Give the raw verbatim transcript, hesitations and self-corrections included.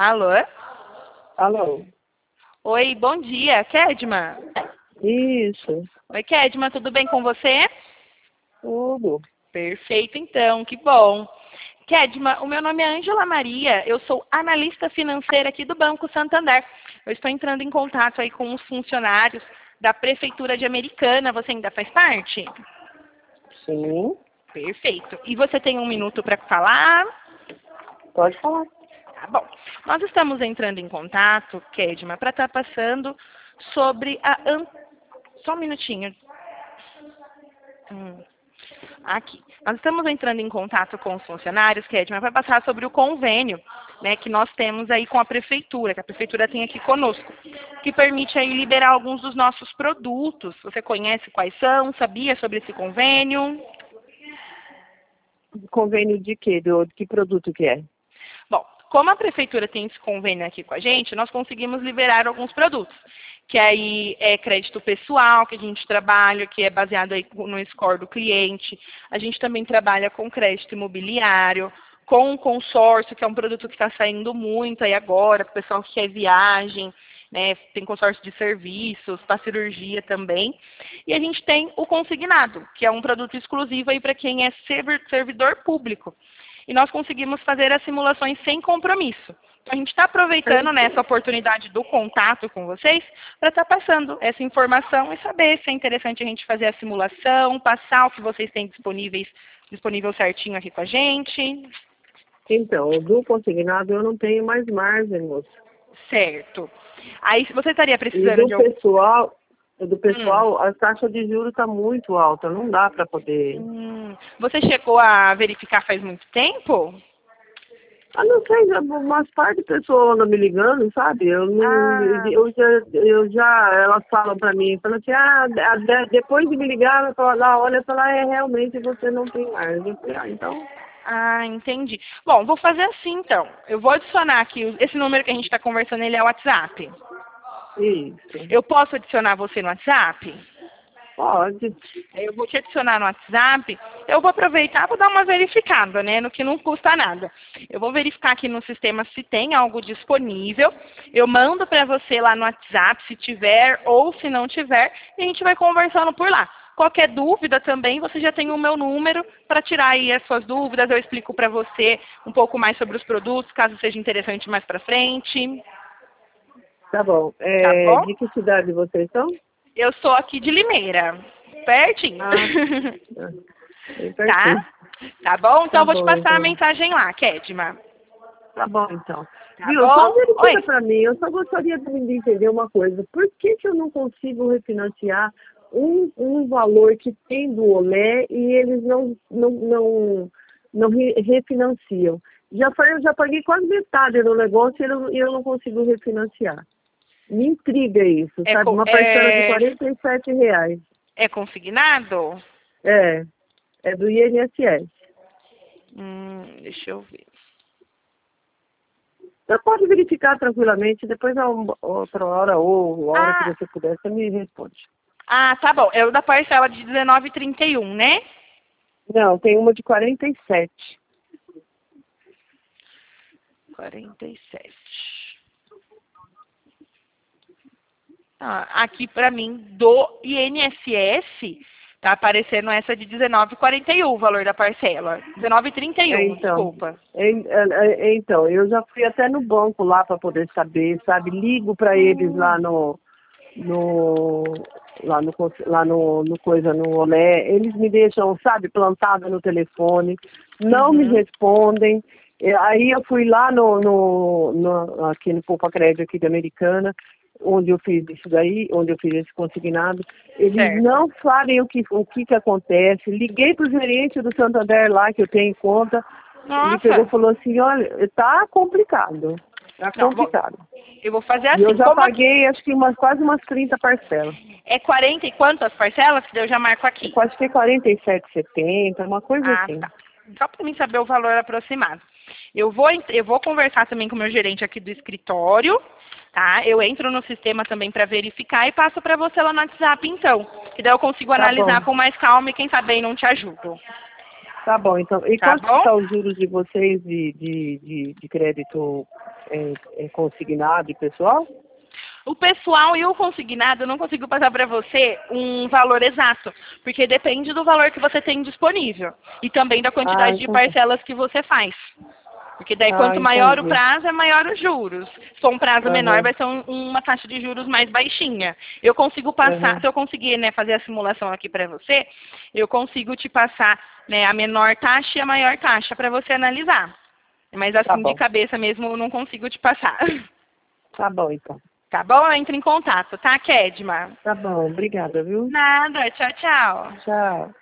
Alô? Alô? Oi, bom dia, Kedma. Isso. Oi, Kedma, tudo bem com você? Tudo. Perfeito, então, que bom. Kedma, o meu nome é Ângela Maria, eu sou analista financeira aqui do Banco Santander. Eu estou entrando em contato aí com os funcionários da Prefeitura de Americana. Você ainda faz parte? Sim. Perfeito. E você tem um minuto para falar? Pode falar. Tá bom. Nós estamos entrando em contato, Kedma, para estar passando sobre a... An... Só um minutinho. Hum. Aqui. Nós estamos entrando em contato com os funcionários, Kedma, para passar sobre o convênio, né, que nós temos aí com a Prefeitura, que a Prefeitura tem aqui conosco, que permite aí liberar alguns dos nossos produtos. Você conhece quais são? Sabia sobre esse convênio? Convênio de quê? Do, de que produto que é? Bom, como a Prefeitura tem esse convênio aqui com a gente, nós conseguimos liberar alguns produtos, que aí é crédito pessoal, que a gente trabalha, que é baseado aí no score do cliente. A gente também trabalha com crédito imobiliário, com consórcio, que é um produto que está saindo muito aí agora, para o pessoal que quer viagem, né? Tem consórcio de serviços, para cirurgia também. E a gente tem o consignado, que é um produto exclusivo aí para quem é servidor público. E nós conseguimos fazer as simulações sem compromisso. Então, a gente está aproveitando nessa oportunidade do contato com vocês para estar tá passando essa informação e saber se é interessante a gente fazer a simulação, passar o que vocês têm disponíveis, disponível certinho aqui com a gente. Então, do consignado eu não tenho mais margem, moço. Certo. Aí, se você estaria E precisando do de algum... pessoal, do pessoal, Hum. a taxa de juros está muito alta, não dá para poder... Hum. Você chegou a verificar faz muito tempo? Ah, não sei, já- umas par de pessoas andam me ligando, sabe? Eu não, Ah, eu já, eu já, elas falam pra mim, falam assim, ah, a- de- depois de me ligar, eu falo, lá, olha, falar, é, realmente você não tem mais. Eu falei, ah, então, ah, entendi. Bom, vou fazer assim então. Eu vou adicionar aqui, o- esse número que a gente está conversando, ele é o WhatsApp. isso, Eu posso adicionar você no WhatsApp? pode. Eu vou te adicionar no WhatsApp. Eu vou aproveitar, vou dar uma verificada, né? No que não custa nada. Eu vou verificar aqui no sistema se tem algo disponível. Eu mando para você lá no WhatsApp, se tiver ou se não tiver, e a gente vai conversando por lá. Qualquer dúvida também, você já tem o meu número para tirar aí as suas dúvidas. Eu explico para você um pouco mais sobre os produtos, caso seja interessante mais para frente. Tá bom. Tá É, bom? de que cidade vocês são? Eu sou aqui de Limeira, pertinho. Ah, tá, bem Tá? pertinho. Tá bom? Então Tá eu vou te bom, passar a então. mensagem lá, Kedma. Tá bom, então. Tá Viu, só bom? verifica Oi. pra mim, eu só gostaria de de entender uma coisa. Por que que eu não consigo refinanciar um, um valor que tem do Olé e eles não, não, não, não re- refinanciam? Já, foi- eu já paguei quase metade do negócio e eu, e eu não consigo refinanciar. Me intriga isso, É, sabe? co- Uma parcela de é, quarenta e sete reais. é consignado? É, é do I N S S. Hum, deixa eu ver. Você pode verificar tranquilamente, depois a um- outra hora ou a hora que Ah, você puder, você me responde. ah, tá bom. É o da parcela de dezenove e trinta e um, né? Não, tem uma de quarenta e sete. quarenta e sete. Ah, aqui pra mim, do I N S S, tá aparecendo essa de dezenove e quarenta e um, o valor da parcela. dezenove e trinta e É, um, então, desculpa. é, é, é, então, eu já fui até no banco lá para poder saber, sabe? Ligo para eles lá Hum, no, no, lá no, cons- lá no, no coisa, no Olé. Eles me deixam, sabe, plantada no telefone, não me uhum, respondem. É, aí eu fui lá no, no, no aqui no Poupa Crédito aqui da Americana, onde eu fiz isso daí, onde eu fiz esse consignado, eles certo. não sabem o que, o que, que acontece. Liguei para o gerente do Santander lá, que eu tenho em conta, ele pegou e Nossa. falou assim, olha, tá complicado, tá Não, vou- complicado. eu vou fazer E eu assim. já Como aqui paguei, acho que umas, quase umas trinta parcelas. é quarenta e quantas parcelas, que daí eu já marco Eu aqui. quase que quarenta e sete e setenta, uma coisa Ah, assim. tá. Só para mim saber o valor aproximado. Eu vou, en- eu vou conversar também com o meu gerente aqui do escritório, tá? Eu entro no sistema também para verificar e passo para você lá no WhatsApp, então. Que daí eu consigo Tá analisar bom, com mais calma e quem sabe aí não te ajudo. tá bom. Então, e Tá quanto que bom? tá os juros de vocês de, de, de, de crédito é, é consignado e pessoal? O pessoal e o consignado, eu não consigo passar para você um valor exato, porque depende do valor que você tem disponível e também da quantidade Ah, de então, parcelas que você faz. Porque daí, ah, quanto maior o entendi. prazo, é maior os juros. Se for um prazo menor, Aham, vai ser um- uma taxa de juros mais baixinha. Eu consigo passar, aham. se eu conseguir, né, fazer a simulação aqui para você, eu consigo te passar, né, a menor taxa e a maior taxa para você analisar. Mas Tá assim, de bom, cabeça mesmo, eu não consigo te passar. tá bom então. Tá bom? Entre em contato, tá, Kedma? Tá bom, obrigada, viu? Nada, tchau, tchau. Tchau.